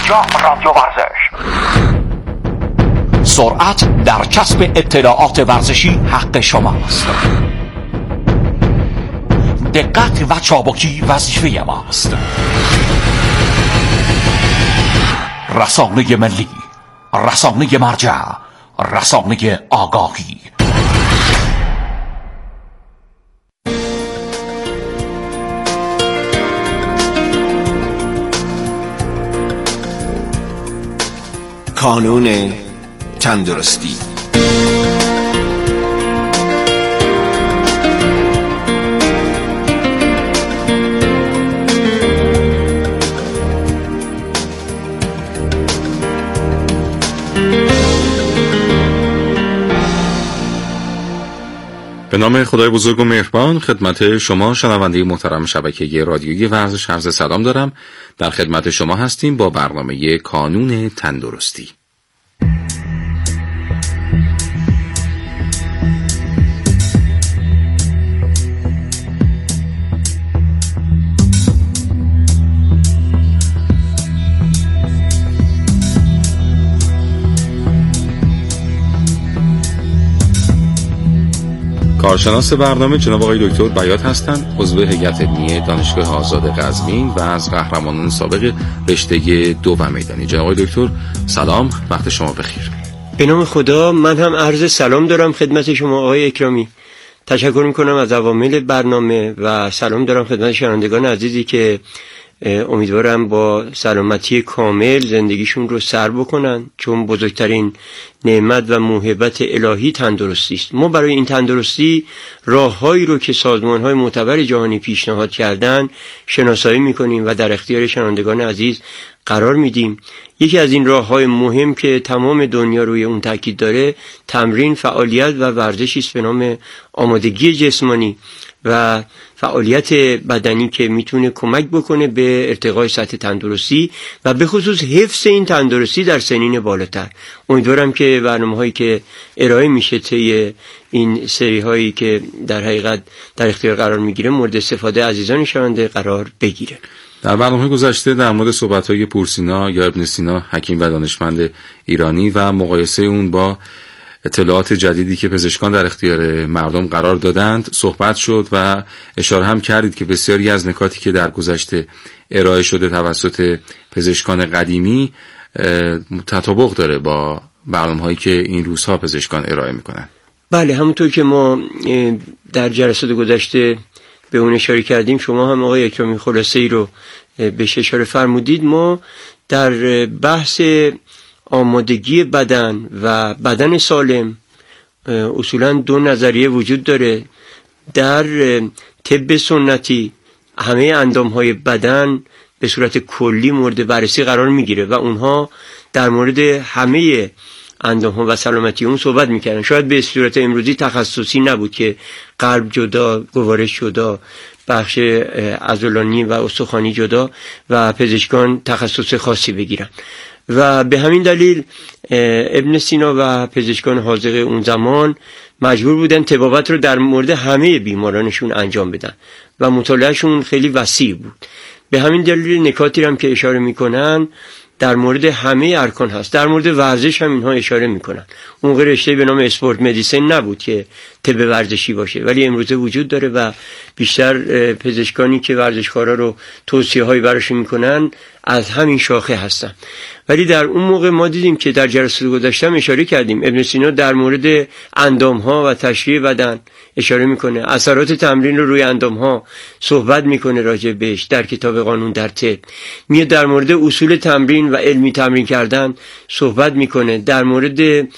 اینجا رادیو ورزش. سرعت در کسب اطلاعات ورزشی حق شماست. دقت و چابکی وظیفه ماست. رسانه ملی، رسانه مرجع، رسانه آگاهی. کانون تندرستی. به نام خدای بزرگ و مهربان خدمت شما شنونده محترم شبکه رادیویی ورزش عرض سلام دارم. در خدمت شما هستیم با برنامه کانون تندرستی. کارشناس برنامه جناب آقای دکتر بیات هستند، عضو هیئت علمی دانشگاه آزاد قزوین و از قهرمانان سابق رشته 2 میدانی. جناب آقای دکتر سلام، وقت شما بخیر. به نام خدا، من هم عرض سلام دارم خدمت شما آقای اکرامی. تشکر میکنم از عوامل برنامه و سلام دارم خدمت شنوندگان عزیزی که امیدوارم با سلامتی کامل زندگیشون رو سر بکنن، چون بزرگترین نعمت و موهبت الهی تندرستی است. ما برای این تندرستی راههایی رو که سازمان‌های معتبر جهانی پیشنهاد کردن شناسایی می‌کنیم و در اختیار شنوندگان عزیز قرار میدیم. یکی از این راه‌های مهم که تمام دنیا روی اون تاکید داره، تمرین، فعالیت و ورزشی است به نام آمادگی جسمانی و فعالیت بدنی که میتونه کمک بکنه به ارتقای سطح تندرستی و به خصوص حفظ این تندرستی در سنین بالاتر. امیدوارم که برنامه‌هایی که ارائه میشه طی این سری هایی که در حقیقت در اختیار قرار میگیره مورد استفاده عزیزان شنونده قرار بگیره. در برنامه گذشته در مورد صحبت‌های پورسینا یا ابن سینا، حکیم و دانشمند ایرانی و مقایسه اون با اطلاعات جدیدی که پزشکان در اختیار مردم قرار دادند صحبت شد و اشاره هم کردید که بسیاری از نکاتی که در گذشته ارائه شده توسط پزشکان قدیمی تطابق داره با برنامه‌هایی که این روزها پزشکان ارائه میکنن. بله، همونطور که ما در جلسات گذشته به اون اشاره کردیم، شما هم آقای اکرامی خلاصه ای رو بهش اشاره فرمودید. ما در بحث آمادگی بدن و بدن سالم اصولاً 2 نظریه وجود داره. در طب سنتی همه اندامهای بدن به صورت کلی مورد بررسی قرار میگیره و اونها در مورد همه اندامها و سلامتی اون صحبت میکردن. شاید به صورت امروزی تخصصی نبود که قلب جدا، گوارش جدا، بخش عضلانی و استخوانی جدا و پزشکان تخصص خاصی بگیرن و به همین دلیل ابن سینا و پزشکان حاذق اون زمان مجبور بودن طبابت رو در مورد همه بیمارانشون انجام بدن و مطالعهشون خیلی وسیع بود. به همین دلیل نکاتی هم که اشاره میکنن در مورد همه ارکان هست. در مورد ورزش هم اینها اشاره میکنن. اون رشته به نام اسپورت مدیسن نبود که طب ورزشی باشه، ولی امروزه وجود داره و بیشتر پزشکانی که ورزشکارا رو توصیه‌هایی براشون میکنن از همین شاخه هستن. ولی در اون موقع ما دیدیم که در جلسه گذشته اشاره کردیم ابن سینا در مورد اندام‌ها و تشریح بدن اشاره میکنه، اثرات تمرین رو روی اندام‌ها صحبت میکنه راجع بهش در کتاب قانون در طب. میاد در مورد اصول تمرین و علمی تمرین کردن صحبت میکنه، در مورد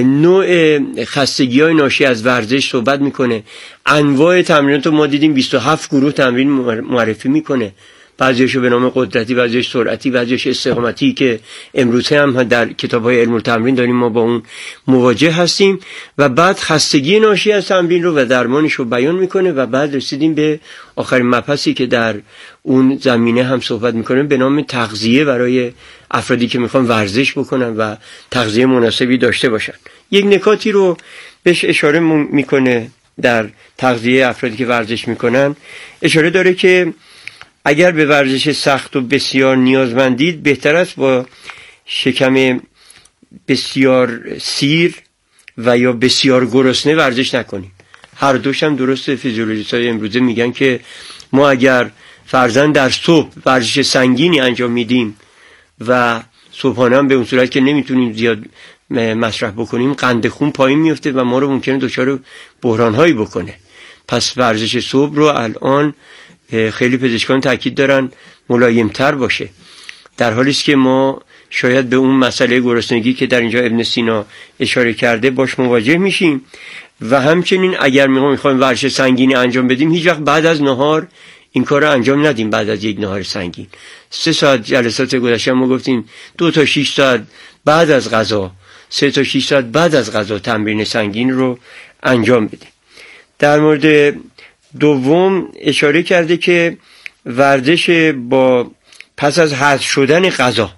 نوع خستگی‌های ناشی از ورزش صحبت میکنه، انواع تمرینات رو ما دیدیم 27 گروه تمرین معرفی میکنه، بعضیشو به نام قدرتی، بعضیش سرعتی، بعضیش استقامتی که امروز هم در کتاب‌های علم التمرین داریم ما با اون مواجه هستیم. و بعد خستگی ناشی از تمرین رو و درمانش رو بیان میکنه و بعد رسیدیم به آخرین مبحثی که در اون زمینه هم صحبت میکنه به نام تغذیه برای افرادی که میخوان ورزش بکنن و تغذیه مناسبی داشته باشن. یک نکاتی رو بهش اشاره میکنه در تغذیه افرادی که ورزش میکنن، اشاره داره که اگر به ورزش سخت و بسیار نیازمندید بهتر است با شکم بسیار سیر و یا بسیار گرسنه ورزش نکنید. هر دوش هم درسته. فیزیولوژیست‌های امروزه میگن که ما اگر فرضاً در صبح ورزش سنگینی انجام میدیم و صبحانه هم به اون صورت که نمیتونیم زیاد مصرف بکنیم، قند خون پایین میفته و ما رو ممکنه دچار بحران‌هایی بکنه. پس ورزش صبح رو الان خیلی پزشکان تاکید دارن ملایم‌تر باشه، در حالی است که ما شاید به اون مسئله گرسنگی که در اینجا ابن سینا اشاره کرده باش مواجه میشیم. و همچنین اگر میخوایم ورزش سنگینی انجام بدیم، هیچ وقت بعد از نهار این کار رو انجام ندیم. بعد از یک نهار سنگین 3 ساعت جلسات گذشته ما گفتیم 2 تا 6 ساعت بعد از غذا، 3 تا 6 ساعت بعد از غذا تمرین سنگین رو انجام بدیم. در مورد دوم اشاره کرده که ورزش با پس از هضم شدن غذا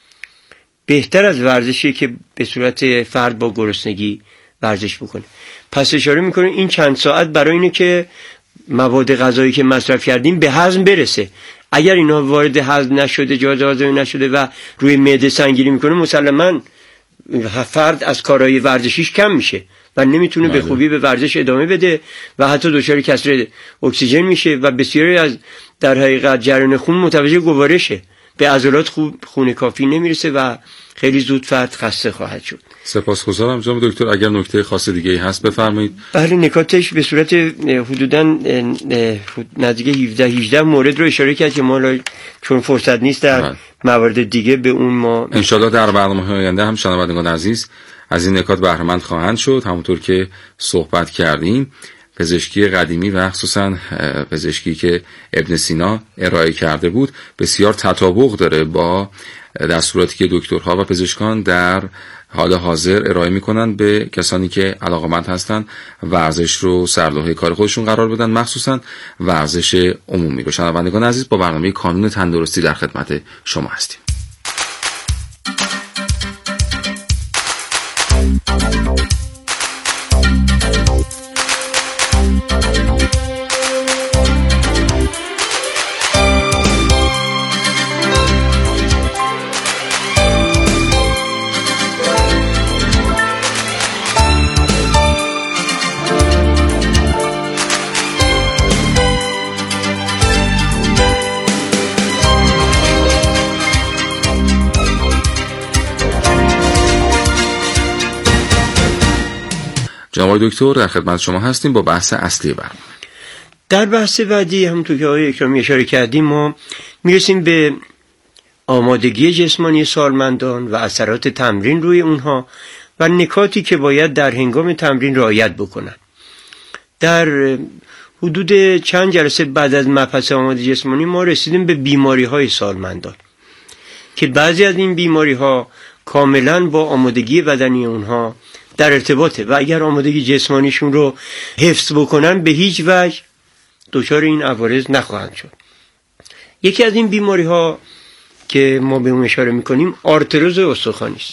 بهتر از ورزشی که به صورت فرد با گرسنگی ورزش بکنه. پس اشاره میکنه این چند ساعت برای اینه که مواد غذایی که مصرف کردیم به هضم برسه. اگر اینا وارد هضم نشده، جهاز هضمی نشده و روی معده سنگینی میکنه، مسلماً فرد از کارهای ورزشیش کم میشه و نمیتونه به خوبی به ورزش ادامه بده و حتی دچار کسر اکسیژن میشه و بسیاری از در حقیقت جریان خون متوجه گوارشه، به عضلات خون کافی نمیرسه و خیلی زود فرد خسته خواهد شد. سپاسگزارم جناب دکتر. اگر نکته خاص دیگه ای هست بفرمایید. بله، نکاتش به صورت حدوداً نزدیک 17-18 مورد رو اشاره کرد که ما چون فرصت نیست در موارد دیگه به اون ما انشالله در برنامه‌های آینده هم شنوندگان عزیز از این نکات بهره مند خواهند شد. همونطور که صحبت کردیم، پزشکی قدیمی و خصوصا پزشکی که ابن سینا ارائه کرده بود بسیار تطابق داره با دستوراتی که دکترها و پزشکان در حال حاضر ارائه میکنن به کسانی که علاقمند هستن ورزش رو سرلوحه کار خودشون قرار بدن، مخصوصا ورزش عمومی رو. شنوندگان عزیز، با برنامه کانون تندرستی در خدمت شما هستیم. جناب دکتر در خدمت شما هستیم با بحث اصلی برنامه. در بحث بعدی همونطور که آقای اکرامی اشاره کردیم ما میرسیم به آمادگی جسمانی سالمندان و اثرات تمرین روی اونها و نکاتی که باید در هنگام تمرین رعایت بکنن. در حدود چند جلسه بعد از مبحث آمادگی جسمانی ما رسیدیم به بیماری‌های سالمندان که بعضی از این بیماری‌ها کاملاً با آمادگی بدنی اونها در ارتباطه و اگر آمادگی جسمانیشون رو حفظ بکنن به هیچ وجه دچار این عوارض نخواهند شد. یکی از این بیماری ها که ما به اون اشاره میکنیم آرتروز استخوانی است.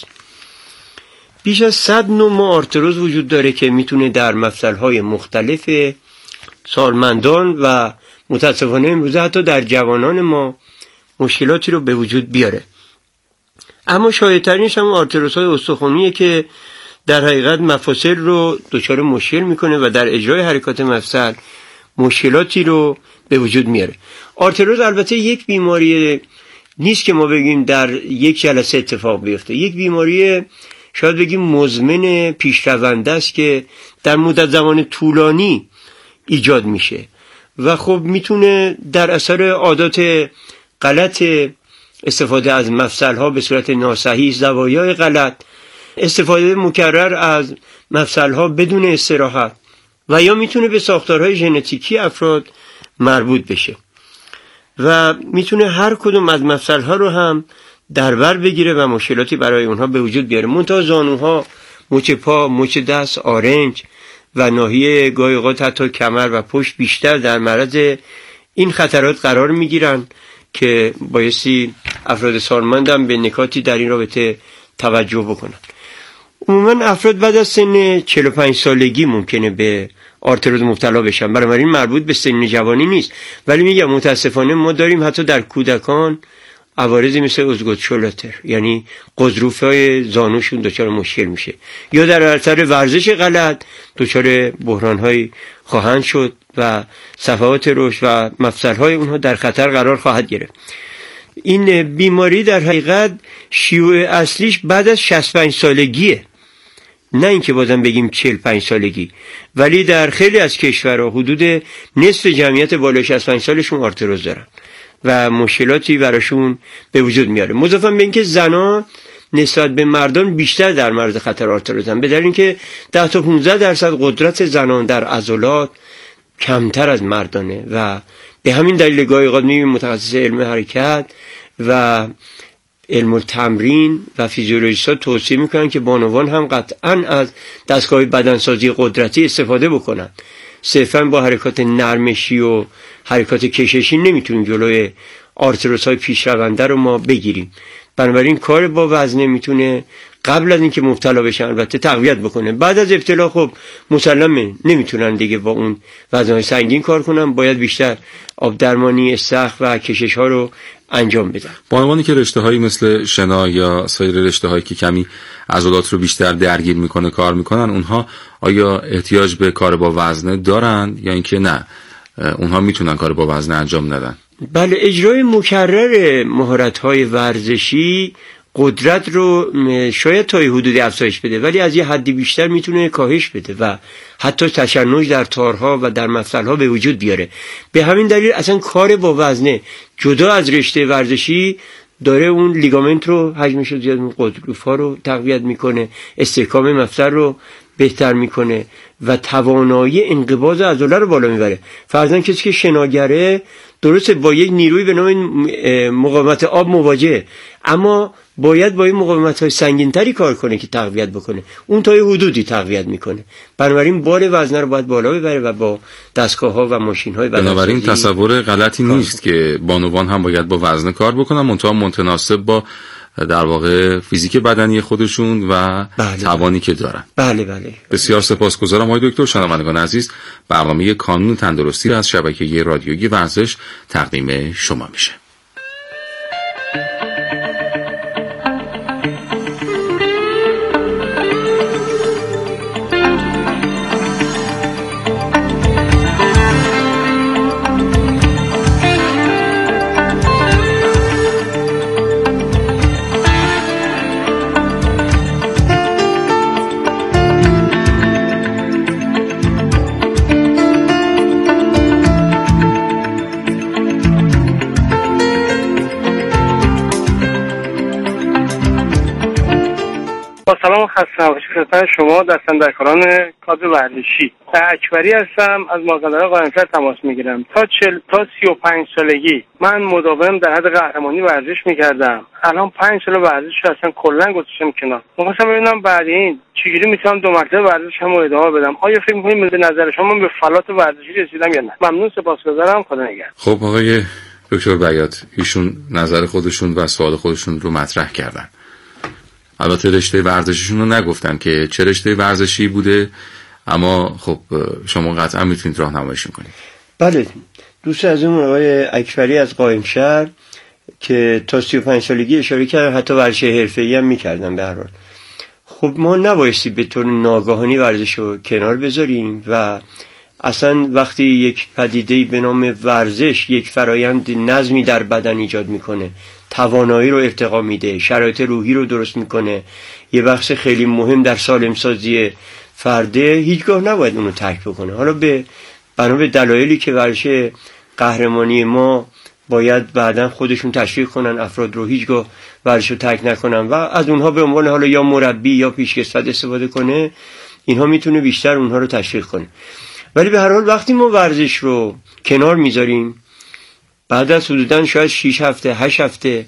بیش از 100 نوع آرتروز وجود داره که میتونه در مفصل‌های مختلف سالمندان و متاسفانه امروزه حتی در جوانان ما مشکلاتی رو به وجود بیاره. اما شایع‌ترینش هم آرتروزهای استخوانیه که در حقیقت مفاصل رو دچار مشکل میکنه و در اجرای حرکات مفصل مشکلاتی رو به وجود میاره. آرتروز البته یک بیماری نیست که ما بگیم در یک جلسه اتفاق بیفته. یک بیماری شاید بگیم مزمن پیشرونده است که در مدت زمان طولانی ایجاد میشه و خب میتونه در اثر عادات غلط استفاده از مفصل‌ها به صورت ناصحیح، زوایای غلط، استفاده مکرر از مفصل‌ها بدون استراحت و یا میتونه به ساختارهای ژنتیکی افراد مربوط بشه و میتونه هر کدوم از مفصل‌ها رو هم در بر بگیره و مشکلاتی برای اونها به وجود بیاره. منتها زانوها، مچ پا، مچ دست، آرنج و ناحیه گاهی اوقات حتی کمر و پشت بیشتر در معرض این خطرات قرار میگیرن که بایستی افراد سالمند هم به نکاتی در این رابطه توجه بکنن. عموما افراد بعد از سن 45 سالگی ممکنه به آرتروز مبتلا بشن. بنابراین مربوط به سن جوانی نیست. ولی میگم متاسفانه ما داریم حتی در کودکان عوارضی مثل اوزگوت شولاتر، یعنی غضروف‌های زانوشون دچار مشکل میشه، یا در اثر ورزش غلط دچار بحران‌هایی خواهند شد و صفحات رشد و مفصل‌های اونها در خطر قرار خواهد گرفت. این بیماری در حقیقت شیوع اصلیش بعد از 65 سالگیه، نه اینکه بازم بگیم 45 سالگی. ولی در خیلی از کشورها حدود نصف جمعیت بالای 65 سالشون آرتروز دارن و مشکلاتی براشون به وجود میاره. مضافاً به اینکه زنان نسبت به مردان بیشتر در معرض خطر آرتروزن، به دلیل اینکه 10 تا 15% قدرت زنان در عضلات کمتر از مردانه و به همین دلیل گاهی اوقات میبینیم متخصص علم حرکت و علم التمرین و فیزیولوژیست‌ها توصیه میکنن که بانوان هم قطعاً از دستگاه بدنسازی قدرتی استفاده بکنن. صرفاً با حرکات نرمشی و حرکات کششی نمیتونیم جلوی آرتروزهای پیشرونده رو ما بگیریم. بنابراین کار با وزنه میتونه قبل از اینکه مبتلا بشن البته تقویت بکنه. بعد از ابتلا خب مسلمه نمیتونن دیگه با اون وزنهای سنگین کار کنن، باید بیشتر آب درمانی استخر و کشش ها رو انجام بدن. بانوانی که رشته‌هایی مثل شنا یا سایر رشته‌هایی که کمی عضلات رو بیشتر درگیر میکنه کار میکنن، اونها آیا احتیاج به کار با وزنه دارن یا اینکه نه اونها میتونن کار با وزنه انجام ندن؟ بله، اجرای مکرر مهارت‌های ورزشی قدرت رو شاید تا حدودی افزایش بده، ولی از یه حدی بیشتر میتونه کاهش بده و حتی تشنج در تارها و در مفصل‌ها به وجود بیاره. به همین دلیل اصلا کار با وزنه جدا از رشته ورزشی داره اون لیگامنت رو حجمش رو زیاد می‌کنه، غضروف‌ها رو تقویت میکنه، استحکام مفصل رو بهتر میکنه و توانایی انقباض عضله رو بالا میبره. فرضاً کسی که شناگره درسته با یک نیروی به نام مقاومت آب مواجهه، اما باید با این مقاومت‌های سنگین‌تری کار کنه که تقویت بکنه. اون تا یه حدودی تقویت میکنه. بنابراین بار وزنه رو باید بالا ببره و با دستگاه‌ها و ماشین‌های بدنسازی. بنابراین تصور غلطی نیست که بانوان هم باید با وزنه کار بکنن، منتها متناسب با در واقع فیزیک بدنی خودشون و توانی که دارن. بله بله. بسیار سپاسگزارم آقای دکتر. شنوندگان عزیز، برنامه کانون تندرستی از شبکه رادیویی ورزش تقدیم شما میشه. با سلام خسته نباشید خدمت شما دستاندرکاران کادر ورزشی. اکبری هستم، از مازندران قائمشهر تماس میگیرم. تا 35 سالگی من مداوم در حد قهرمانی ورزش میکردم. الان 5 سال ورزش اصلا کلا گذاشتم کنار. می‌خواستم ببینم بعد این چجوری میتونم 2 مرتبه ورزش هم ادامه بدم. آیا فکر می‌کنید به نظر شما من به فلات ورزشی رسیدم یا نه؟ ممنون، سپاسگزارم. خدا نگهدار. خب آقای دکتر بیات، ایشون نظر خودشون و سوال خودشون رو مطرح کردن. البته رشته ورزشیشون رو نگفتن که چه رشته ورزشی بوده، اما خب شما قطعا میتونید راهنماییشون کنید. بله، دوست عزیزم آقای اکبری از قائمشهر که تا 35 سالگی اشاره کردن، حتی ورزش حرفه‌ای هم میکردن. به هر حال خب ما نبایستی به طور ناگهانی ورزش رو کنار بذاریم و اصلا وقتی یک پدیده‌ای به نام ورزش یک فرایند نظمی در بدن ایجاد میکنه، توانایی رو ارتقا میده، شرایط روحی رو درست میکنه، یه بخش خیلی مهم در سالم سازی فرده، هیچگاه نباید اونو ترک بکنه. حالا بنا به دلایلی که ورزش قهرمانی ما باید بعداً خودشون تشویق کنن افراد رو هیچگاه ورزش رو ترک نکنن و از اونها به عنوان حالا یا مربی یا پیشکسوت استفاده کنه، اینها میتونه بیشتر اونها رو تشویق کنه. ولی به هر حال وقتی ما ورزش رو کنار میذاریم، بعد از حدوداً شاید 6 هفته 8 هفته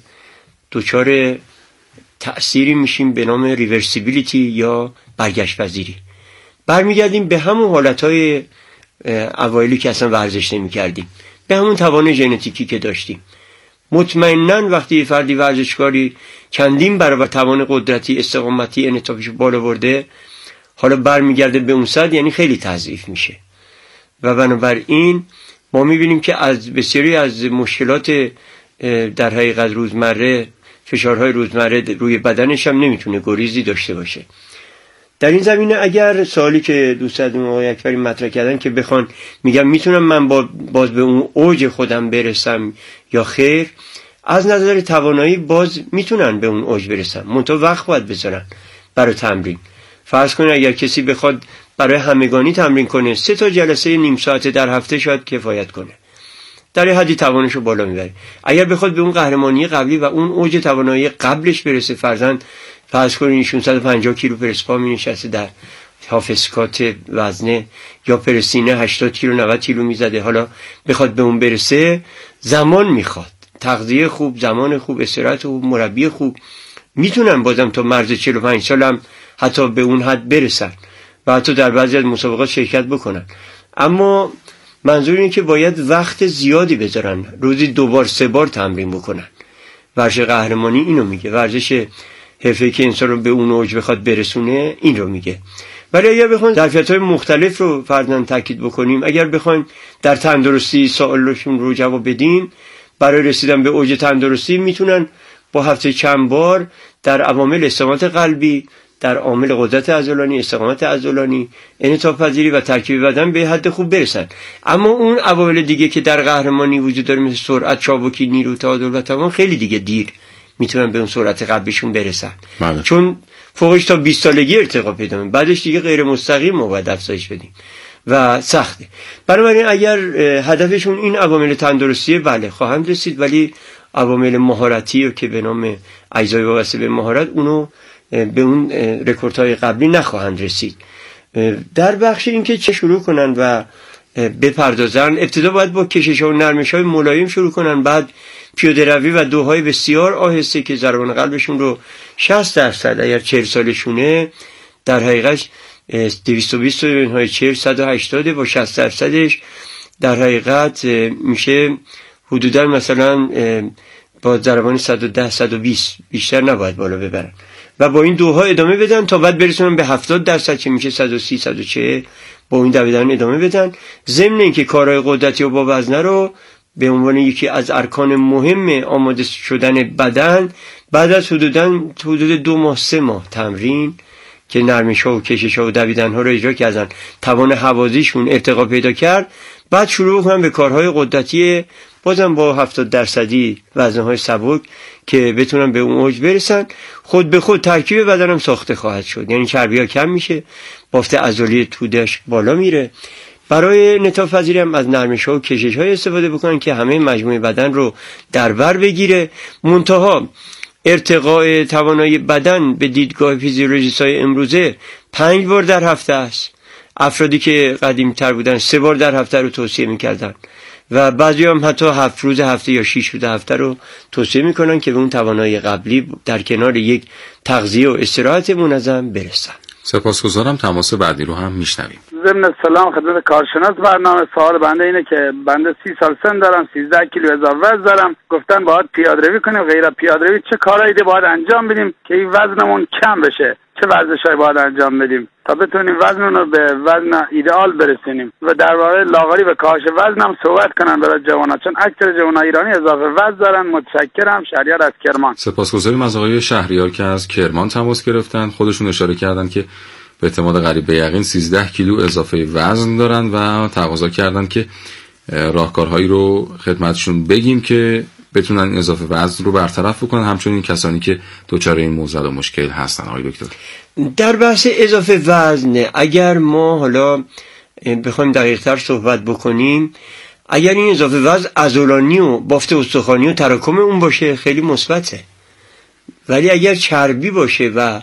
دچار تأثیری میشیم به نام ریورسیبیلیتی یا برگشت پذیری. برمیگردیم به همون حالتهای اوایلی که اصلا ورزش نمی کردیم، به همون توان ژنتیکی که داشتیم. مطمئناً وقتی فردی ورزشکاری چندین برابر توان قدرتی، استقامتی، انعطافش بالا برده، حالا برمیگرده به اون صد، یعنی خیلی تضعیف میشه. و بنابراین ما میبینیم که از بسیاری از مشکلات در حقیقت روزمره، فشارهای روزمره روی بدنش هم نمیتونه گریزی داشته باشه. در این زمینه اگر سوالی که دوستان آقای اکبری مطرح کردن که بخوان میگم میتونم من باز به اون اوج خودم برسم یا خیر، از نظر توانایی باز میتونن به اون اوج برسن، منتها وقت باید بذارن برای تمرین. فرض کنید اگر کسی بخواد برای همگانی تمرین کنه 3 تا جلسه نیم ساعته در هفته شاید کفایت کنه، در یه حدی توانشو بالا میبره. اگر بخواد به اون قهرمانی قبلی و اون اوج توانایی قبلش برسه، فرض کنید 650 کیلو پرسپا می نشسته در هاف اسکات وزنه یا پرسینه 80 کیلو 90 کیلو میزده، حالا بخواد به اون برسه زمان میخواد، تغذیه خوب، زمان خوب، استراحت خوب، مربی خوب. میتونن بازم تا مرز 45 سالم حتی به اون حد برسن و حتی در بعضی از مسابقات شرکت بکنن. اما منظور اینه که باید وقت زیادی بذارن، روزی 2 بار 3 بار تمرین بکنن. ورزش قهرمانی اینو میگه، ورزش حرفه‌ای که انسان رو به اون اوج بخواد برسونه این رو میگه. ولی اگر بخوایم ظرفیت‌های مختلف رو فرضاً تاکید بکنیم، اگر بخوایم در تندرستی سوالشون رو جواب بدیم، برای رسیدن به اوج تندرستی میتونن با هفته چند بار در عوامل استقامت قلبی، در عامل قدرت عضلانی، استقامت عضلانی، انعطاف پذیری و ترکیب بدن به حد خوب برسن. اما اون عوامل دیگه که در قهرمانی وجود داره مثل سرعت، چابکی، نیرو، تعادل و توان، خیلی دیگه دیر میتونن به اون سرعت قبلیشون برسن. چون فوقش تا 20 سالگی ارتقا پیدا می‌کنه، بعدش دیگه غیر مستقیم ما باید افزایش بدیم و سخته. بنابراین اگر هدفشون این عوامل تندرستیه، بله خواهند رسید، ولی عوامل مهارتی که به نام اجزای وابسته به مهارت، اونو به اون رکوردهای قبلی نخواهند رسید. در بخش این که چه شروع کنن و بپردازن، ابتدا باید با کشش و نرمش های ملایم شروع کنن، بعد پیاده روی و دوهای بسیار آهسته که ضربان قلبشون رو 60% اگر 40 سالشونه در حقیقت 220 های 40 180 با 60% در حقیقت میشه حدودا مثلا با ضربان 110 120 بیشتر نباید بالا ببرن و با این دوها ادامه بدن تا بعد برسونن به 70% که میشه 130 140، با این دویدن ادامه بدن. ضمن اینکه کارهای قدرتی و با وزنه رو به عنوان یکی از ارکان مهم آماده شدن بدن بعد از حدود 2 ماه 3 ماه تمرین که نرمش‌ها و کشش‌ها و دویدن‌ها رو اجرا کردن، توان حوازیشون ارتقا پیدا کرد، بعد شروع کنن به کارهای قدرتی بازم با 70% وزنهای سبک که بتونن به اون اوج برسن. خود به خود ترکیب بدنم ساخته خواهد شد، یعنی چربی‌ها کم میشه، بافت عضلی تودش بالا میره. برای انعطاف پذیری هم از نرمش‌ها و کشش‌های استفاده بکنن که همه مجموعه بدن رو در بر بگیره. منتها ارتقاء توانایی بدن به دیدگاه فیزیولوژیست‌های امروزه 5 بار در هفته است. افرادی که قدیمی‌تر بودن 3 بار در هفته رو توصیه می‌کردن و بعضی هم حتی 7 روز هفته یا 6 روز هفته رو توصیه می‌کنن که به اون توانایی قبلی در کنار یک تغذیه و استراحت منظم برسن. سپاسگزارم. تماس بعدی رو هم میشنویم. ضمن سلام خدمت کارشناس برنامه. سوال بنده اینه که بنده 30 سال سن دارم، 13 کیلو اضافه وزن دارم، گفتن باید پیاده‌روی کنیم، غیر پیاده‌روی چه کارهایی باید انجام بدیم که این وزنمون کم بشه؟ چه ورزشایی باید انجام بدیم تا بتونیم وزنمون رو به وزن ایدئال برسونیم؟ و درباره لاغری و کاهش وزن هم صحبت کنن برای جوانان، چون اکثر جوانان ایرانی اضافه وزن دارن. متشکرم. شهریار از کرمان. سپاسگزاریم از آقای شهریار که از کرمان تماس گرفتن. خودشون اشاره کردن که به اعتماد قریب به یقین 13 کیلو اضافه وزن دارن و تقاضا کردن که راهکارهایی رو خدمتشون بگیم که بتونن این اضافه وزن رو برطرف بکنن، همچنین کسانی که دچار این موضوع و مشکل هستن. آقای دکتر، در بحث اضافه وزن اگر ما حالا بخوایم دقیق‌تر صحبت بکنیم، اگر این اضافه وزن عضلانی و بافت استخوانی و تراکم اون باشه خیلی مثبته، ولی اگر چربی باشه و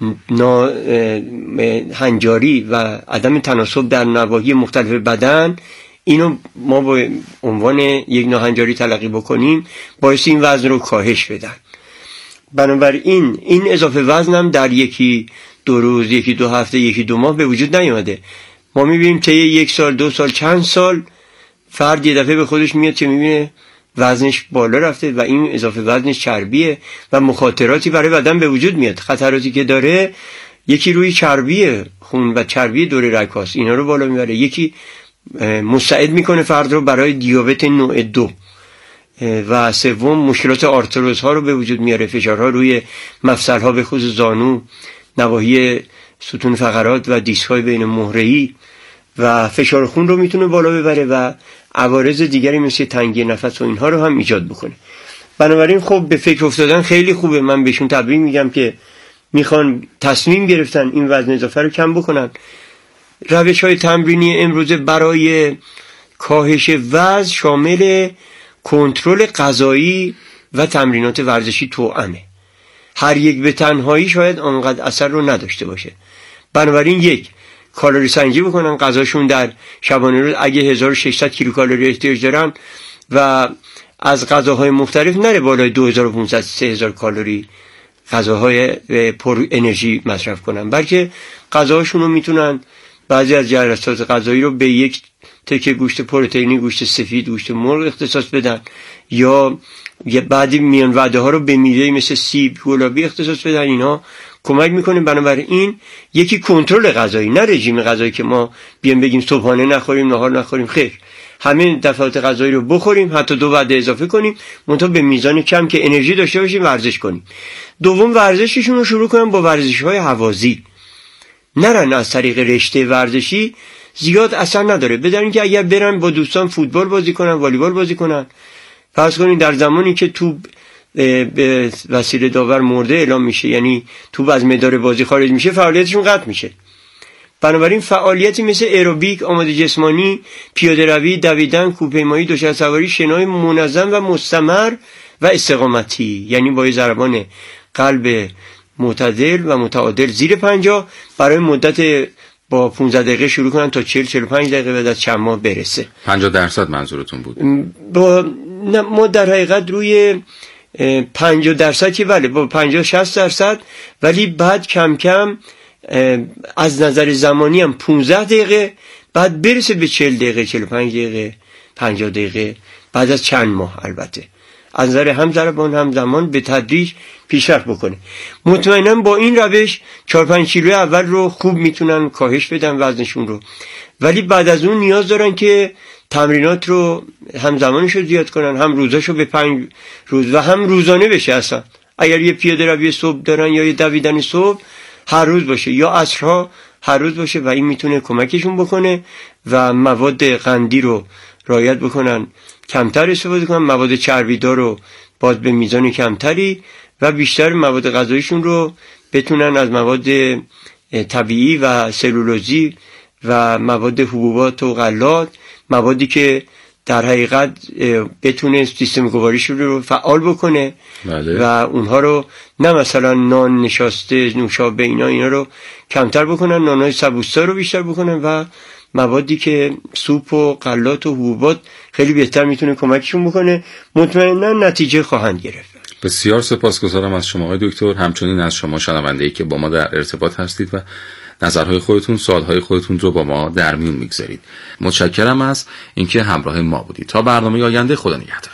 هنجاری و عدم تناسب در نواحی مختلف بدن، اینو ما با عنوان یک ناهنجاری تلقی بکنیم، باعث این وزن رو کاهش بدن. بنابراین این اضافه وزن هم در 1-2 روز، 1-2 هفته، 1-2 ماه به وجود نیامده. ما میبینیم طی 1 سال، 2 سال، چند سال فرد یه دفعه به خودش میاد که میبینه وزنش بالا رفته و این اضافه وزنش چربیه و مخاطراتی برای بدن به وجود میاد. خطراتی که داره، یکی روی چربی خون و چربی دور رگ‌هاست، اینا رو بالا میبره. یکی مستعد میکنه فرد رو برای دیابت نوع 2 و سوم مشکلات آرتروز ها رو به وجود میاره، فشارها روی مفصل ها به خصوص زانو، نواحی ستون فقرات و دیسک های بین مهره‌ای و فشار خون رو میتونه بالا ببره و عوارض دیگری مثل تنگی نفس و اینها رو هم ایجاد بکنه. بنابراین خب به فکر افتادن خیلی خوبه. من بهشون تبریک میگم که میخوان تصمیم گرفتن این وزن اضافه رو کم بکنن. روش های تمرینی امروزه برای کاهش وزن شامل کنترل غذایی و تمرینات ورزشی توأمه. هر یک به تنهایی شاید آنقدر اثر رو نداشته باشه. بنابراین یک، کالری سنجی بکنن غذاشون در شبانه روز. اگه 1600 کیلوکالری احتیاج دارن و از غذاهای مختلف نره بالای 2500 3000 کالری غذاهای پر انرژی مصرف کنن، بلکه غذاهاشون رو میتونن بعضی از جلسات غذایی رو به یک تکه گوشت پروتئینی، گوشت سفید، گوشت مرغ اختصاص بدن، یا بعضی میان وعده ها رو به میوه مثل سیب، گلابی اختصاص بدن. اینا کمک میکنه. بنابراین یکی کنترل غذایی، نه رژیم غذایی که ما بیام بگیم صبحانه نخوریم، نهار نخوریم. خیر، همین دفعات غذایی رو بخوریم، حتی 2 وعده اضافه کنیم، منتها به میزان کم که انرژی داشته باشیم، ورزش کنیم. دوم، ورزششون رو شروع کنن با ورزش‌های هوازی. نرن از طریق رشته ورزشی، زیاد اثر نداره. بدونین که اگر برن با دوستان فوتبال بازی کنن، والیبال بازی کنن، فرض کنین در زمانی که توپ به وسیله داور مرده اعلام میشه، یعنی توپ از مدار بازی خارج میشه، فعالیتشون قطع میشه. بنابراین فعالیتی مثل ایروبیک، آماده جسمانی، پیاده روی، دویدن، کوهپیمایی، دوچرخه‌سواری، شنای منظم و مستمر و استقامتی، یعنی با ضربان قلب معتدل و متعادل زیر 50 برای مدت با 15 دقیقه شروع کنن تا 40-45 دقیقه بعد از چند ماه برسه. 50% منظورتون بود؟ ما در حقیقت روی 50% که بله، با 50-60%، ولی بعد کم کم از نظر زمانی هم 15 دقیقه بعد برسه به 40 دقیقه، 45 دقیقه، 50 دقیقه بعد از چند ماه. البته از نظر هم ضربان هم زمان به تدریج پیشرفت بکنه. مطمئنا با این روش 4-5 کیلو اول رو خوب میتونن کاهش بدن وزنشون رو، ولی بعد از اون نیاز دارن که تمرینات رو هم زمانش رو زیاد کنن، هم روزاشو به 5 روز و هم روزانه بشه. اصلا اگر یه پیاده روی صبح دارن یا یه دویدن صبح هر روز باشه، یا عصرها هر روز باشه، و این میتونه کمکشون بکنه. و مواد قندی رو رعایت بکنن، کمتر استفاده کنن، مواد چربیدار رو باز به میزان کمتری، و بیشتر مواد غذاییشون رو بتونن از مواد طبیعی و سلولوزی و مواد حبوبات و غلات، موادی که در حقیقت بتونه سیستم گوارششون رو فعال بکنه. بله. و اونها رو نه مثلا نان، نشاسته، نوشابه، اینا رو کمتر بکنن، نانهای سبوس‌دار رو بیشتر بکنن، و موادی که سوپ و غلات و حبوبات خیلی بهتر میتونه کمکشون بکنه. مطمئنا نتیجه خواهند گرفت. بسیار سپاسگزارم از شما آقای دکتر، همچنین از شما شنونده‌ای که با ما در ارتباط هستید و نظرهای خودتون، سوالهای خودتون رو با ما در میون میگذارید. متشکرم از اینکه همراه ما بودید. تا برنامه آینده، خدا نگهدار.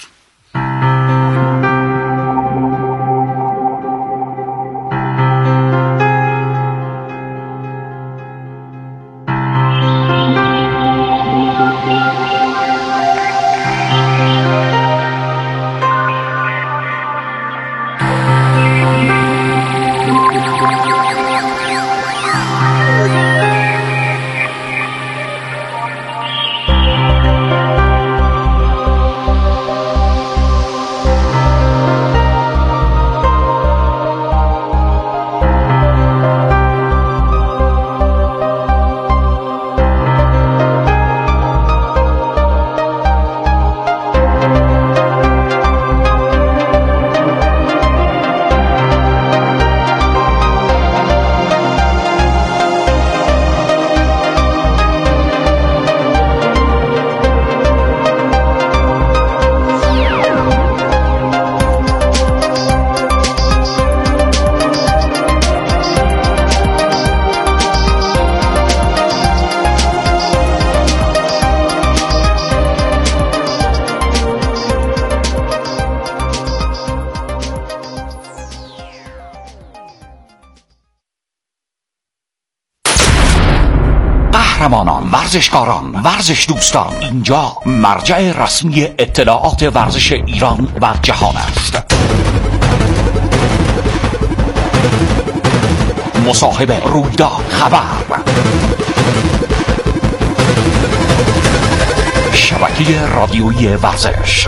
قهرمانان، ورزشکاران، ورزش دوستان، اینجا مرجع رسمی اطلاعات ورزش ایران و جهان است. مصاحبه، رویداد، خبر، شبکه رادیویی ورزش.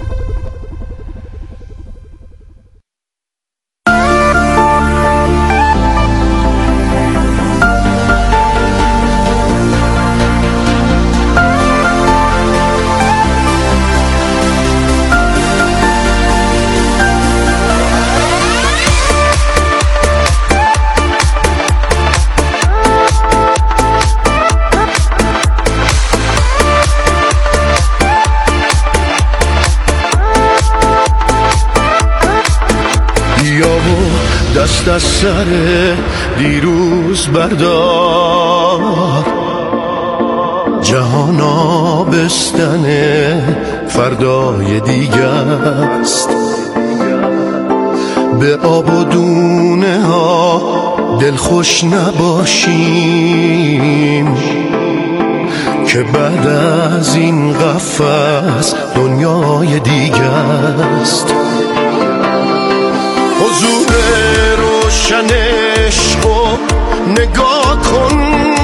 دست از سر دیروز بردار، جهان آبستن فردای دیگه است. به آب و دونه ها دلخوش نباشیم که بعد از این قفس دنیای دیگه است. حضور روشن عشقو نگاه کن،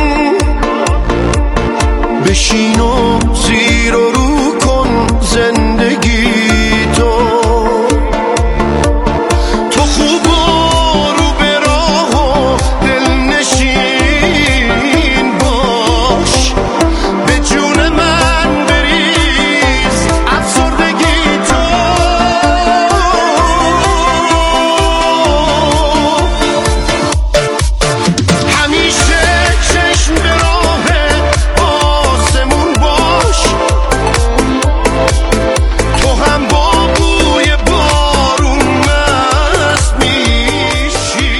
بشین و زیر و رو کن زندگی تو خوب و رو به راه و دلنشین باش، به جون من بریز افسردگی تو. همیشه چشم به راه آسمون باش، تو هم با بوی بارون مست میشی.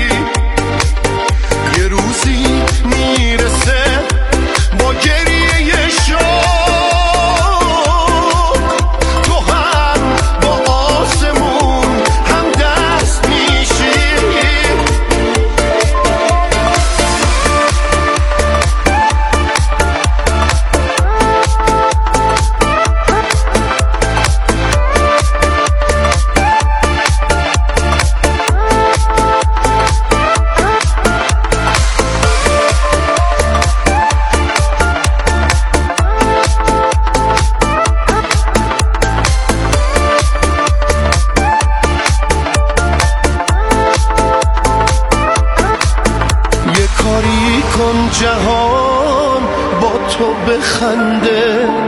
یه روزی میرسه با گریه شوق، تو هم با آسمون هم دست میشی. یه کاری کن جهان با تو بخنده،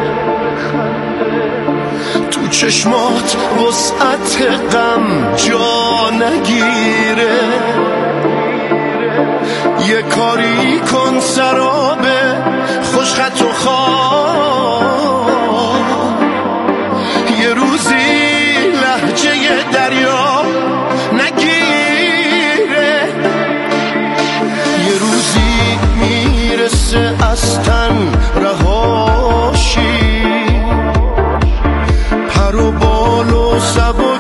تو چشمات وسعت غم جا نگیره. یه کاری کن سراب خوشخط و خواب، یه روزی لهجه دریا نگیره. یه روزی میرسه از تن رهاشی، پر و بال و سبا